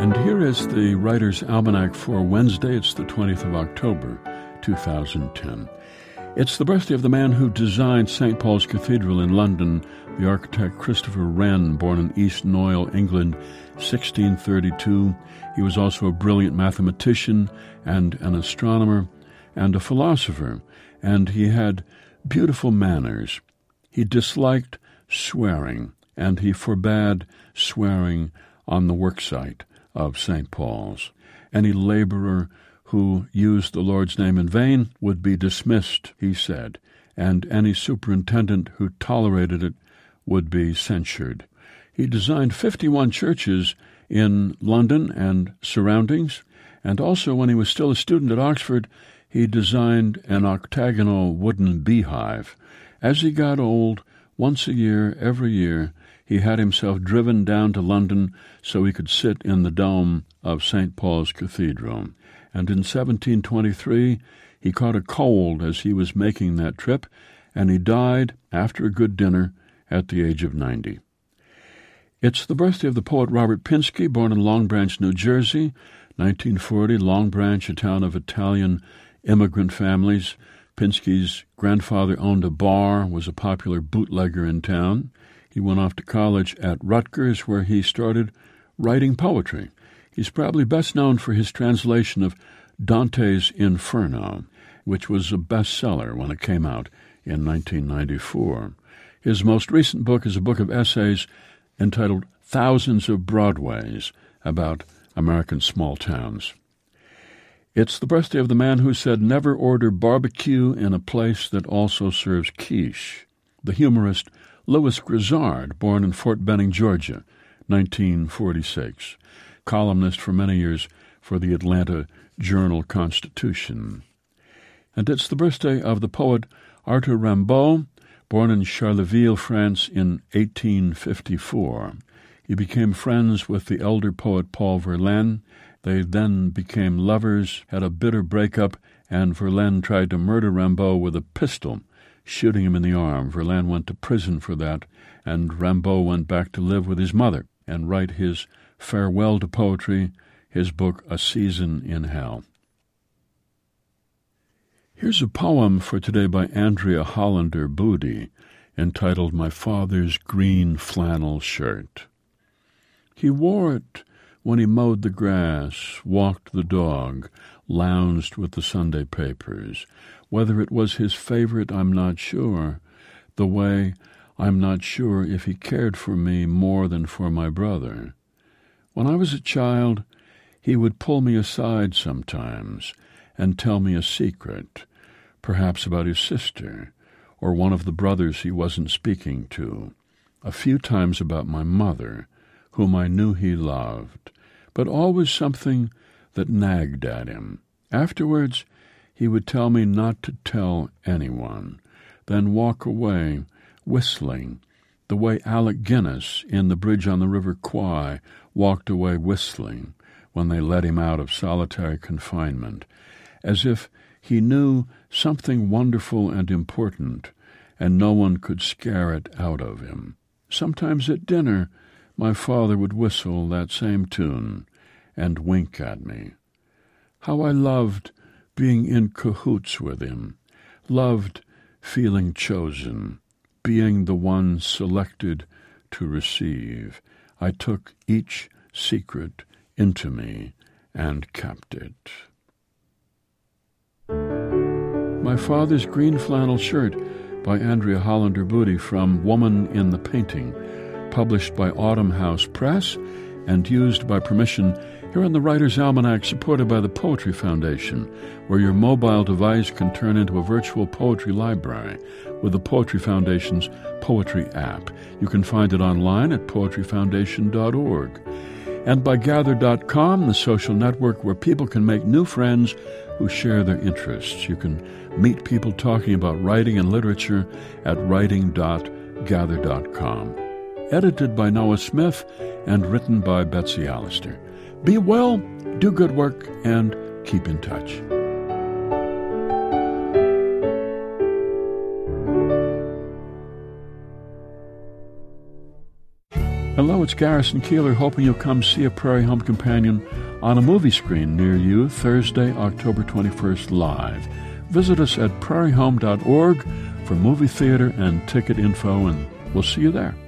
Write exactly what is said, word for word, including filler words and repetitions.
And here is the Writer's Almanac for Wednesday. It's the twentieth of October, two thousand ten. It's the birthday of the man who designed Saint Paul's Cathedral in London, the architect Christopher Wren, born in East Noyle, England, sixteen thirty-two. He was also a brilliant mathematician and an astronomer and a philosopher, and he had beautiful manners. He disliked swearing, and he forbade swearing on the worksite of Saint Paul's. Any laborer who used the Lord's name in vain would be dismissed, he said, and any superintendent who tolerated it would be censured. He designed fifty-one churches in London and surroundings, and also when he was still a student at Oxford, he designed an octagonal wooden beehive. As he got old, once a year, every year, he had himself driven down to London so he could sit in the dome of Saint Paul's Cathedral. And in seventeen twenty-three, he caught a cold as he was making that trip, and he died after a good dinner at the age of ninety. It's the birthday of the poet Robert Pinsky, born in Long Branch, New Jersey, nineteen forty. Long Branch, a town of Italian immigrant families. Pinsky's grandfather owned a bar, was a popular bootlegger in town. He went off to college at Rutgers, where he started writing poetry. He's probably best known for his translation of Dante's Inferno, which was a bestseller when it came out in nineteen ninety-four. His most recent book is a book of essays entitled Thousands of Broadways, about American small towns. It's the birthday of the man who said, "Never order barbecue in a place that also serves quiche." The humorist Louis Grizzard, born in Fort Benning, Georgia, nineteen forty-six. Columnist for many years for the Atlanta Journal-Constitution. And it's the birthday of the poet Arthur Rimbaud, born in Charleville, France in eighteen fifty-four. He became friends with the elder poet Paul Verlaine. They then became lovers, had a bitter breakup, and Verlaine tried to murder Rimbaud with a pistol, shooting him in the arm. Verlaine went to prison for that, and Rimbaud went back to live with his mother and write his farewell to poetry, his book A Season in Hell. Here's a poem for today by Andrea Hollander Boody, entitled My Father's Green Flannel Shirt. He wore it when he mowed the grass, walked the dog, lounged with the Sunday papers. Whether it was his favorite, I'm not sure. The way, I'm not sure if he cared for me more than for my brother. When I was a child, he would pull me aside sometimes and tell me a secret, perhaps about his sister, or one of the brothers he wasn't speaking to, a few times about my mother, whom I knew he loved, but always something that nagged at him. Afterwards, he would tell me not to tell anyone, then walk away, whistling, the way Alec Guinness in The Bridge on the River Kwai walked away whistling when they let him out of solitary confinement, as if he knew something wonderful and important, and no one could scare it out of him. Sometimes at dinner, my father would whistle that same tune and wink at me. How I loved being in cahoots with him, loved feeling chosen, being the one selected to receive. I took each secret into me and kept it. My Father's Green Flannel Shirt by Andrea Hollander Boody, from Woman in the Painting, published by Autumn House Press and used by permission here on the Writer's Almanac, supported by the Poetry Foundation, where your mobile device can turn into a virtual poetry library with the Poetry Foundation's Poetry app. You can find it online at poetry foundation dot org. And by gather dot com, the social network where people can make new friends who share their interests. You can meet people talking about writing and literature at writing dot gather dot com. Edited by Noah Smith and written by Betsy Allister. Be well, do good work, and keep in touch. Hello, it's Garrison Keillor, hoping you'll come see a Prairie Home Companion on a movie screen near you Thursday, October twenty-first, live. Visit us at prairie home dot org for movie theater and ticket info, and we'll see you there.